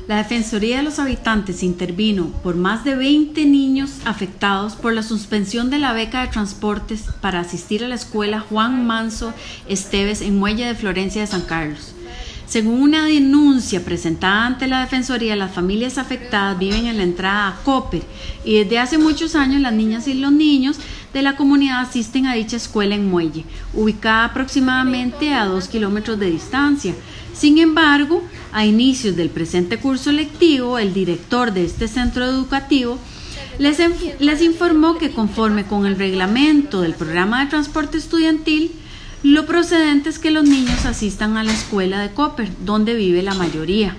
La Defensoría de los Habitantes intervino por más de 20 niños afectados por la suspensión de la beca de transportes para asistir a la escuela Juan Manso Esteves en Muelle de Florencia de San Carlos. Según una denuncia presentada ante la Defensoría, las familias afectadas viven en la entrada a Cooper y desde hace muchos años las niñas y los niños de la comunidad asisten a dicha escuela en Muelle, ubicada aproximadamente a 2 kilómetros de distancia. Sin embargo, a inicios del presente curso lectivo, el director de este centro educativo les informó que conforme con el reglamento del programa de transporte estudiantil, lo procedente es que los niños asistan a la escuela de Cooper, donde vive la mayoría.